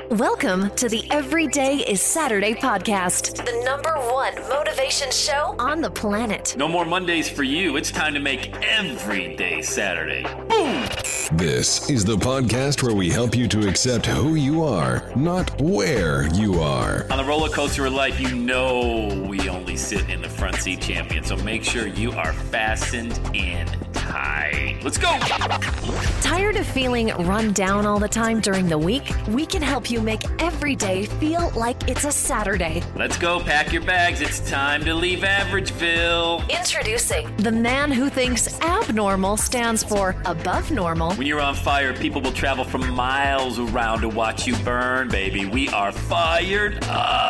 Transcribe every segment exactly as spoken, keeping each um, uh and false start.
Welcome to the Everyday is Saturday podcast, the number one motivation show on the planet. No more Mondays for you. It's time to make every day Saturday. Boom! This is the podcast where we help you to accept who you are, not where you are. On the roller coaster of life, you know we only sit in the front seat, champion. So make sure you are fastened in tight. Let's go! Tired of feeling run down all the time during the week? We can help you make every day feel like it's a Saturday. Let's go. Pack your bags. It's time to leave Averageville. Introducing the man who thinks abnormal stands for above normal. When you're on fire, people will travel from miles around to watch you burn, baby. We are fired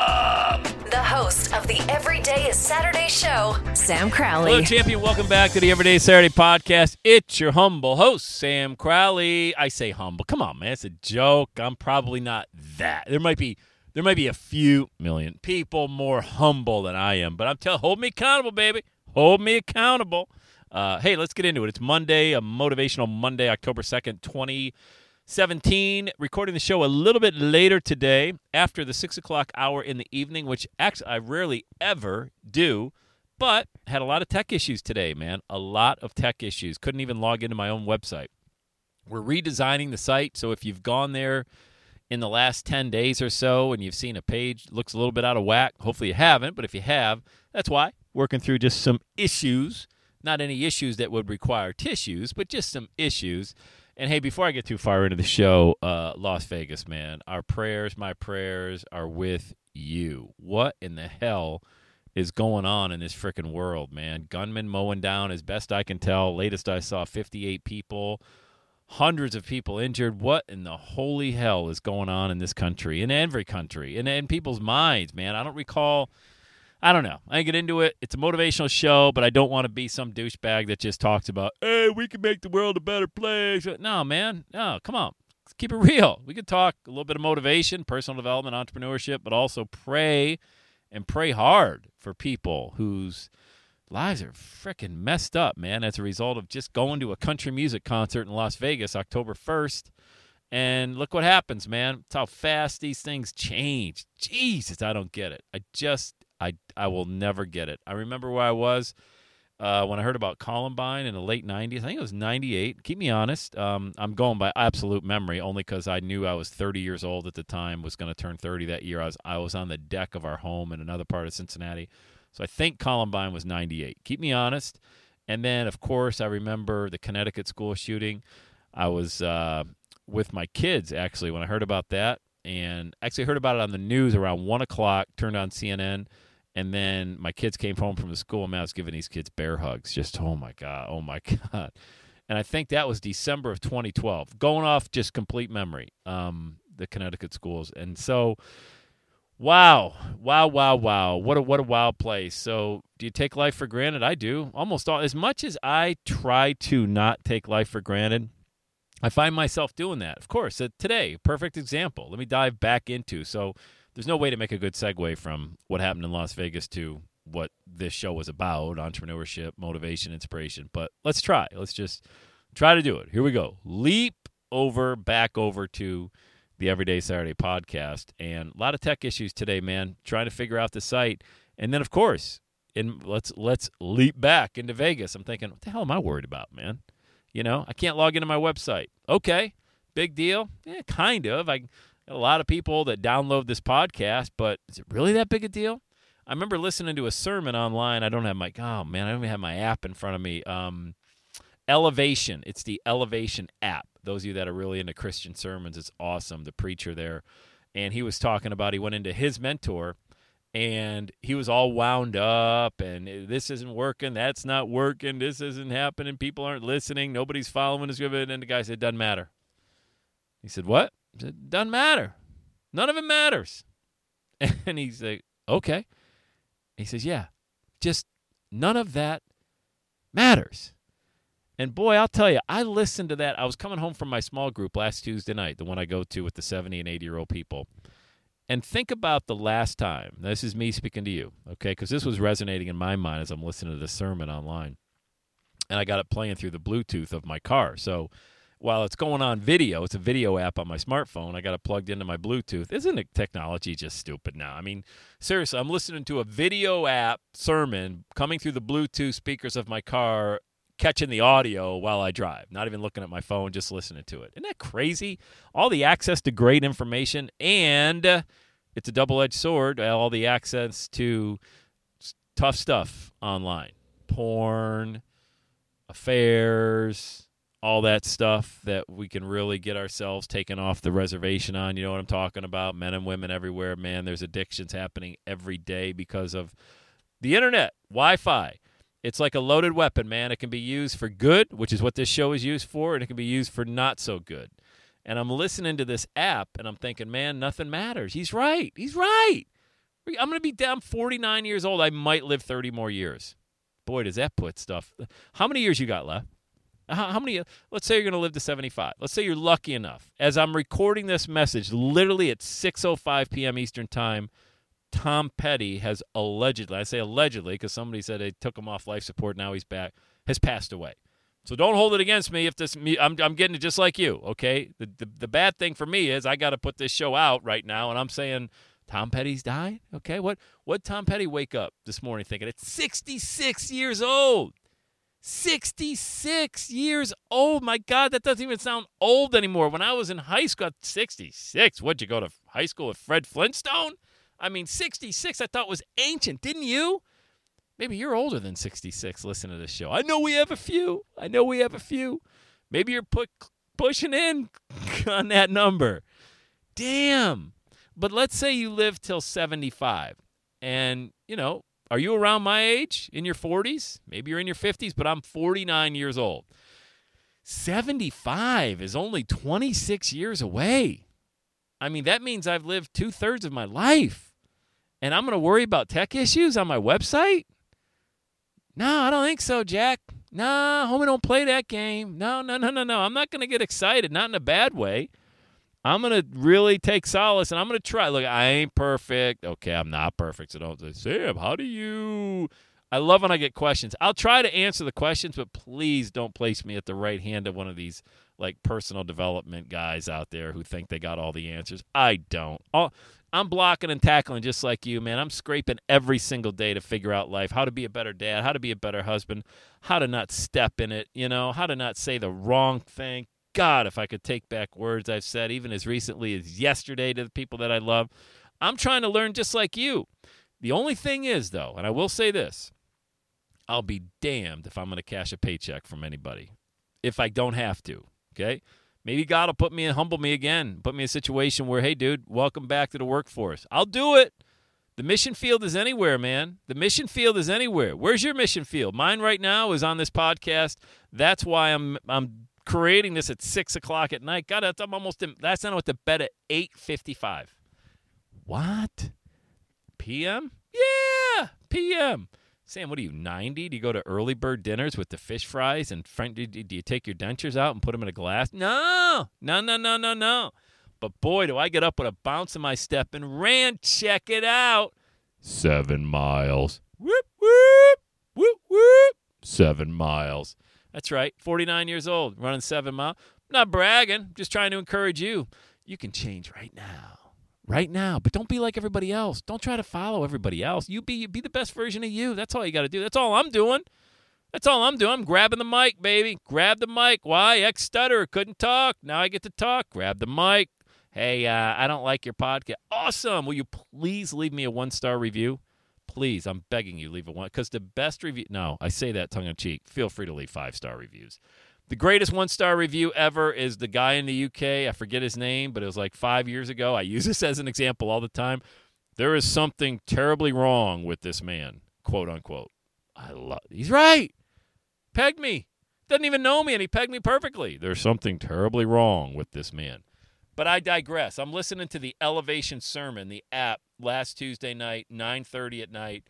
up. The host of the Everyday is Saturday show, Sam Crowley. Hello, champion. Welcome back to the Everyday Saturday podcast. It's your humble host, Sam Crowley. I say humble. Come on, man. It's a joke. I'm probably not that. There might be there might be a few million people more humble than I am, but I'm telling, hold me accountable, baby. Hold me accountable. Uh, hey, let's get into it. It's Monday, a motivational Monday, October second, twenty seventeen. Recording the show a little bit later today after the six o'clock hour in the evening, which actually I rarely ever do, but had a lot of tech issues today, man. A lot of tech issues. Couldn't even log into my own website. We're redesigning the site, so if you've gone there in the last ten days or so and you've seen a page looks a little bit out of whack, hopefully you haven't, but if you have, that's why. Working through just some issues. Not any issues that would require tissues, but just some issues. And, hey, before I get too far into the show, uh, Las Vegas, man, our prayers, my prayers are with you. What in the hell is going on in this frickin' world, man? Gunmen mowing down, as best I can tell. Latest I saw, fifty-eight people, hundreds of people injured. What in the holy hell is going on in this country, in every country, in, in people's minds, man? I don't recall... I don't know. I get into it. It's a motivational show, but I don't want to be some douchebag that just talks about, hey, we can make the world a better place. No, man. No, come on. Let's keep it real. We could talk a little bit of motivation, personal development, entrepreneurship, but also pray and pray hard for people whose lives are freaking messed up, man, as a result of just going to a country music concert in Las Vegas October first. And look what happens, man. It's how fast these things change. Jesus, I don't get it. I just... I, I will never get it. I remember where I was uh, when I heard about Columbine in the late nineties. I think it was ninety-eight. Keep me honest. Um, I'm going by absolute memory only because I knew I was thirty years old at the time, was going to turn thirty that year. I was I was on the deck of our home in another part of Cincinnati. So I think Columbine was ninety-eight. Keep me honest. And then, of course, I remember the Connecticut school shooting. I was uh, with my kids, actually, when I heard about that. And actually heard about it on the news around one o'clock, turned on C N N. And then my kids came home from the school, and I was giving these kids bear hugs. Just, oh, my God, oh, my God. And I think that was December of twenty twelve. Going off just complete memory, um, the Connecticut schools. And so, wow, wow, wow, wow. What a what a wild place. So do you take life for granted? I do. Almost all. As much as I try to not take life for granted, I find myself doing that. Of course, uh, today, perfect example. Let me dive back into. So there's no way to make a good segue from what happened in Las Vegas to what this show was about, entrepreneurship, motivation, inspiration. But let's try. Let's just try to do it. Here we go. Leap over, back over to the Everyday Saturday podcast. And a lot of tech issues today, man, trying to figure out the site. And then, of course, in, let's let's leap back into Vegas. I'm thinking, what the hell am I worried about, man? You know, I can't log into my website. Okay, big deal. Yeah, kind of. I got a lot of people that download this podcast, but is it really that big a deal? I remember listening to a sermon online. I don't have my, oh, man, I don't even have my app in front of me. Um, Elevation. It's the Elevation app. Those of you that are really into Christian sermons, it's awesome. The preacher there. And he was talking about, he went into his mentor, and he was all wound up, and this isn't working, that's not working, this isn't happening, people aren't listening, nobody's following his good. And the guy said, it doesn't matter. He said, what? He said, it doesn't matter. None of it matters. And he's like, okay. He says, yeah, just none of that matters. And boy, I'll tell you, I listened to that. I was coming home from my small group last Tuesday night, the one I go to with the seventy and eighty-year-old people. And think about the last time. This is me speaking to you, okay, because this was resonating in my mind as I'm listening to the sermon online. And I got it playing through the Bluetooth of my car. So while it's going on video. It's a video app on my smartphone. I got it plugged into my Bluetooth. Isn't it technology just stupid now? I mean, seriously, I'm listening to a video app sermon coming through the Bluetooth speakers of my car, catching the audio while I drive, not even looking at my phone, just listening to it. Isn't that crazy? All the access to great information, and uh, it's a double-edged sword, all the access to tough stuff online. Porn, affairs, all that stuff that we can really get ourselves taken off the reservation on. You know what I'm talking about? Men and women everywhere. Man, there's addictions happening every day because of the internet, Wi-Fi. It's like a loaded weapon, man. It can be used for good, which is what this show is used for, and it can be used for not so good. And I'm listening to this app, and I'm thinking, man, nothing matters. He's right. He's right. I'm going to be down forty-nine years old. I might live thirty more years. Boy, does that put stuff. How many years you got left? How, how many? Let's say you're going to live to seventy-five. Let's say you're lucky enough. As I'm recording this message, literally at six oh five p.m. Eastern Time, Tom Petty has allegedly, I say allegedly because somebody said they took him off life support, now he's back, has passed away. So don't hold it against me if this, I'm, I'm getting it just like you, okay? The, the, the bad thing for me is I got to put this show out right now, and I'm saying Tom Petty's died? Okay, what what Tom Petty wake up this morning thinking? It's sixty-six years old. sixty-six years old. My God, that doesn't even sound old anymore. When I was in high school, sixty-six. What'd you go to high school with Fred Flintstone? I mean, sixty-six I thought was ancient, didn't you? Maybe you're older than sixty-six listening to this show. I know we have a few. I know we have a few. Maybe you're put, pushing in on that number. Damn. But let's say you live till seventy-five. And, you know, are you around my age, in your forties? Maybe you're in your fifties, but I'm forty-nine years old. seventy-five is only twenty-six years away. I mean, that means I've lived two-thirds of my life. And I'm going to worry about tech issues on my website? No, I don't think so, Jack. No, homie, don't play that game. No, no, no, no, no. I'm not going to get excited, not in a bad way. I'm going to really take solace, and I'm going to try. Look, I ain't perfect. Okay, I'm not perfect, so don't say, Sam, how do you? I love when I get questions. I'll try to answer the questions, but please don't place me at the right hand of one of these like personal development guys out there who think they got all the answers. I don't. All, I'm blocking and tackling just like you, man. I'm scraping every single day to figure out life, how to be a better dad, how to be a better husband, how to not step in it, you know, how to not say the wrong thing. God, if I could take back words I've said even as recently as yesterday to the people that I love. I'm trying to learn just like you. The only thing is, though, and I will say this, I'll be damned if I'm going to cash a paycheck from anybody if I don't have to, okay? Maybe God will put me and humble me again, put me in a situation where, hey, dude, welcome back to the workforce. I'll do it. The mission field is anywhere, man. The mission field is anywhere. Where's your mission field? Mine right now is on this podcast. That's why I'm I'm creating this at six o'clock at night. God, I'm almost in, that's not what to bed at eight fifty-five. What? P M? Yeah, P M. Sam, what are you, ninety? Do you go to early bird dinners with the fish fries? And friend, do, do you take your dentures out and put them in a glass? No, no, no, no, no, no. But boy, do I get up with a bounce in my step and ran, check it out. Seven miles. Whoop, whoop, whoop, whoop. Seven miles. That's right, forty-nine years old, running seven miles. Not bragging, just trying to encourage you. You can change right now, right now. But don't be like everybody else. Don't try to follow everybody else. You be, you be the best version of you. That's all you got to do. That's all I'm doing. That's all I'm doing. I'm grabbing the mic, baby. Grab the mic. Why? Ex-stutterer, couldn't talk. Now I get to talk. Grab the mic. Hey, uh, I don't like your podcast. Awesome. Will you please leave me a one-star review? Please, I'm begging you, leave a one. Because the best review, no, I say that tongue-in-cheek. Feel free to leave five-star reviews. The greatest one-star review ever is the guy in the U K. I forget his name, but it was like five years ago. I use this as an example all the time. There is something terribly wrong with this man, quote unquote. I love. He's right. Pegged me. Doesn't even know me, and he pegged me perfectly. There's something terribly wrong with this man. But I digress. I'm listening to the Elevation Sermon, the app, last Tuesday night, nine thirty at night,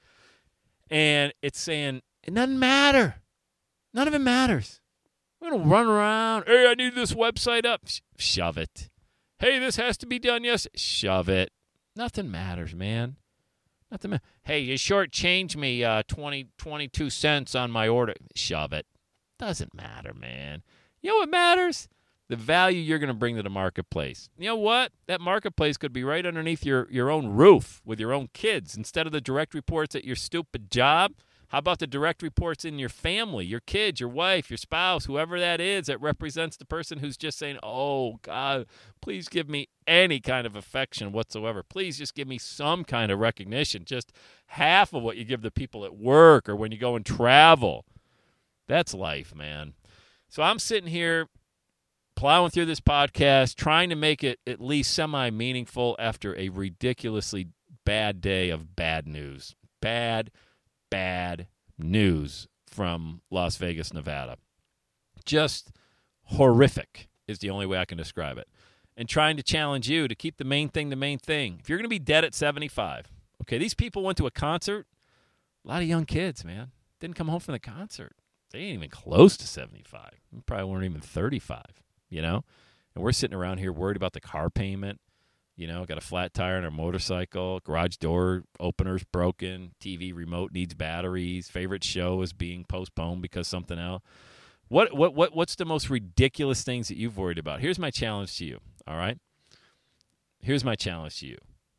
and it's saying, it doesn't matter. None of it matters. We're going to run around. Hey, I need this website up. Sh- shove it. Hey, this has to be done yes. Shove it. Nothing matters, man. Nothing matters. Hey, you shortchanged me uh, twenty, twenty-two cents on my order. Shove it. Doesn't matter, man. You know what matters? the value you're going to bring to the marketplace. You know what? That marketplace could be right underneath your, your own roof with your own kids. Instead of the direct reports at your stupid job, how about the direct reports in your family, your kids, your wife, your spouse, whoever that is that represents the person who's just saying, oh, God, please give me any kind of affection whatsoever. Please just give me some kind of recognition, just half of what you give the people at work or when you go and travel. That's life, man. So I'm sitting here plowing through this podcast, trying to make it at least semi-meaningful after a ridiculously bad day of bad news. Bad Bad news from Las Vegas, Nevada. Just horrific is the only way I can describe it. And trying to challenge you to keep the main thing the main thing. If you're going to be dead at seventy-five, okay, these people went to a concert. A lot of young kids, man, didn't come home from the concert. They ain't even close to seventy-five. They probably weren't even thirty-five, you know? And we're sitting around here worried about the car payment. You know, got a flat tire on our motorcycle, garage door opener's broken, T V remote needs batteries, favorite show is being postponed because something else. What what what what's the most ridiculous things that you've worried about? Here's my challenge to you, all right? Here's my challenge to you.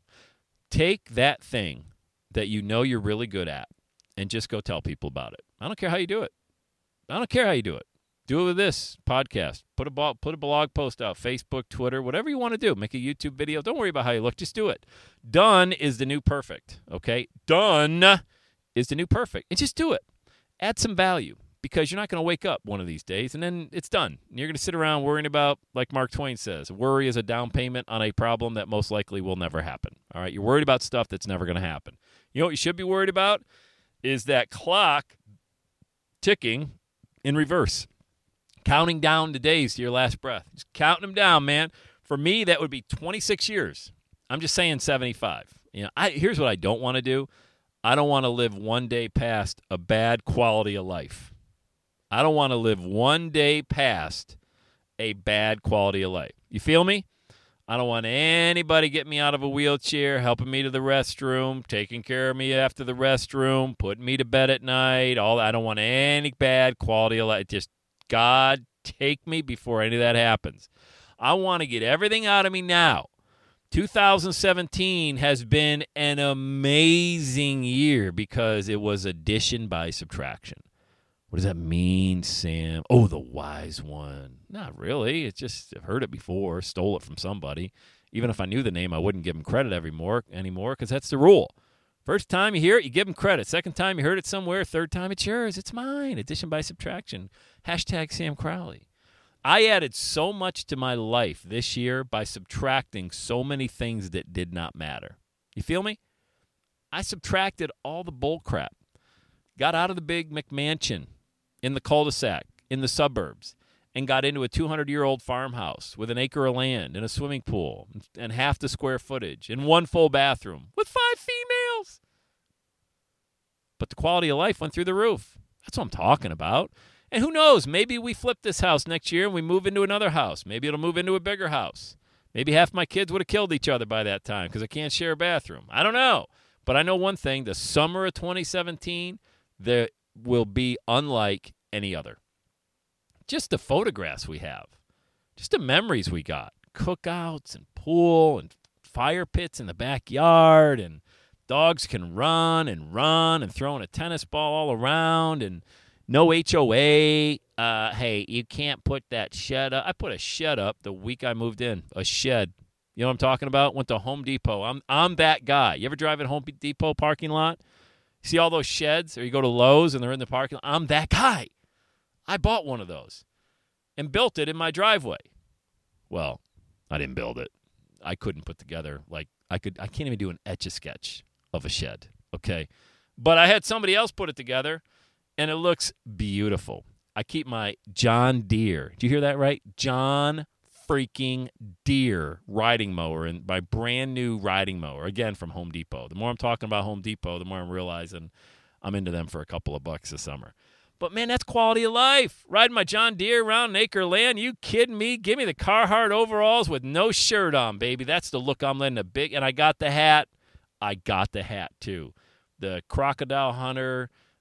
Take that thing that you know you're really good at and just go tell people about it. I don't care how you do it. I don't care how you do it. Do it with this podcast. Put a blog, put a blog post out, Facebook, Twitter, whatever you want to do. Make a YouTube video. Don't worry about how you look. Just do it. Done is the new perfect, okay? Done is the new perfect. And just do it. Add some value because you're not going to wake up one of these days and then it's done. You're going to sit around worrying about, like Mark Twain says, worry is a down payment on a problem that most likely will never happen, all right? You're worried about stuff that's never going to happen. You know what you should be worried about is that clock ticking in reverse. Counting down the days to your last breath. Just counting them down, man. For me, that would be twenty-six years. I'm just saying seventy-five. You know, I, here's what I don't want to do. I don't want to live one day past a bad quality of life. I don't want to live one day past a bad quality of life. You feel me? I don't want anybody getting me out of a wheelchair, helping me to the restroom, taking care of me after the restroom, putting me to bed at night. All I don't want any bad quality of life. Just God, take me before any of that happens. I want to get everything out of me now. two thousand seventeen has been an amazing year because it was addition by subtraction. What does that mean, Sam? Oh, the wise one. Not really. It's just I've heard it before, stole it from somebody. Even if I knew the name, I wouldn't give them credit every more, anymore because that's the rule. First time you hear it, you give them credit. Second time you heard it somewhere. Third time it's yours. It's mine. Addition by subtraction. Hashtag Sam Crowley. I added so much to my life this year by subtracting so many things that did not matter. You feel me? I subtracted all the bull crap. Got out of the big McMansion in the cul-de-sac, in the suburbs, and got into a two hundred year old farmhouse with an acre of land and a swimming pool and half the square footage and one full bathroom with five females. But the quality of life went through the roof. That's what I'm talking about. And who knows, maybe we flip this house next year and we move into another house. Maybe it'll move into a bigger house. Maybe half my kids would have killed each other by that time because I can't share a bathroom. I don't know. But I know one thing, the summer of twenty seventeen, there will be unlike any other. Just the photographs we have. Just the memories we got. Cookouts and pool and fire pits in the backyard and dogs can run and run and throwing a tennis ball all around and no H O A. Uh, hey, you can't put that shed up. I put a shed up the week I moved in. A shed. You know what I'm talking about? Went to Home Depot. I'm I'm that guy. You ever drive in Home Depot parking lot? See all those sheds? Or you go to Lowe's and they're in the parking lot? I'm that guy. I bought one of those and built it in my driveway. Well, I didn't build it. I couldn't put together, like, I could. I can't even do an Etch-a-Sketch of a shed, okay? But I had somebody else put it together, and it looks beautiful. I keep my John Deere. Do you hear that right? John freaking Deere riding mower, and my brand new riding mower, again, from Home Depot. The more I'm talking about Home Depot, the more I'm realizing I'm into them for a couple of bucks this summer. But, man, that's quality of life. Riding my John Deere around an acre of land. You kidding me? Give me the Carhartt overalls with no shirt on, baby. That's the look I'm letting a big. And I got the hat. I got the hat, too. The Crocodile Hunter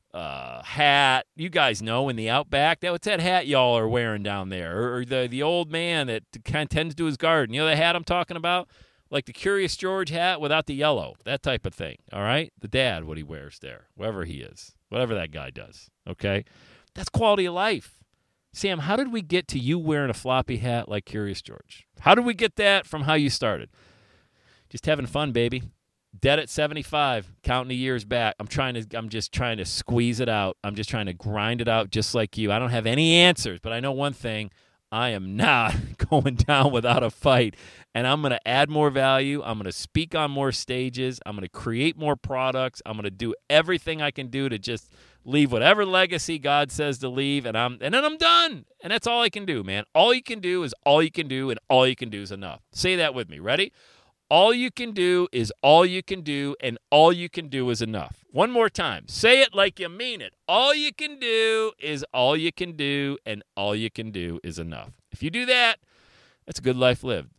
uh, hat. You guys know in the Outback, that what's that hat y'all are wearing down there? Or, or the, the old man that kind of tends to his garden. You know the hat I'm talking about? Like the Curious George hat without the yellow. That type of thing, all right? The dad, what he wears there, wherever he is, whatever that guy does, okay? That's quality of life. Sam, how did we get to you wearing a floppy hat like Curious George? How did we get that from how you started? Just having fun, baby. Dead at seventy-five, counting the years back. I'm trying to. I'm just trying to squeeze it out. I'm just trying to grind it out, just like you. I don't have any answers, but I know one thing: I am not going down without a fight. And I'm going to add more value. I'm going to speak on more stages. I'm going to create more products. I'm going to do everything I can do to just leave whatever legacy God says to leave, and I'm and then I'm done. And that's all I can do, man. All you can do is all you can do, and all you can do is enough. Say that with me. Ready? All you can do is all you can do, and all you can do is enough. One more time. Say it like you mean it. All you can do is all you can do, and all you can do is enough. If you do that, that's a good life lived.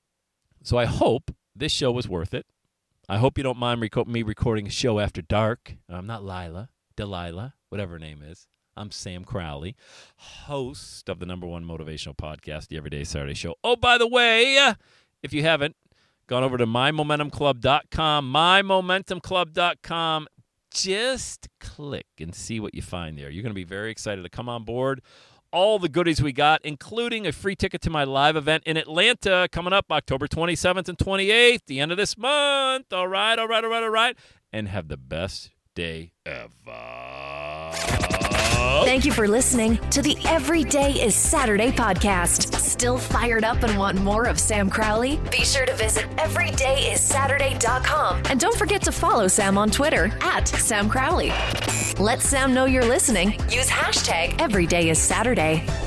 So I hope this show was worth it. I hope you don't mind rec- me recording a show after dark. I'm not Lila, Delilah, whatever her name is. I'm Sam Crowley, host of the number one motivational podcast, The Everyday Saturday Show. Oh, by the way, if you haven't, gone over to my momentum club dot com, my momentum club dot com. Just click and see what you find there. You're going to be very excited to come on board. All the goodies we got, including a free ticket to my live event in Atlanta coming up October twenty-seventh and twenty-eighth, the end of this month. All right, all right, all right, all right. And have the best day ever. Thank you for listening to the Everyday is Saturday podcast. Still fired up and want more of Sam Crowley? Be sure to visit everyday is saturday dot com. And don't forget to follow Sam on Twitter at Sam Crowley. Let Sam know you're listening. Use hashtag everyday is Saturday.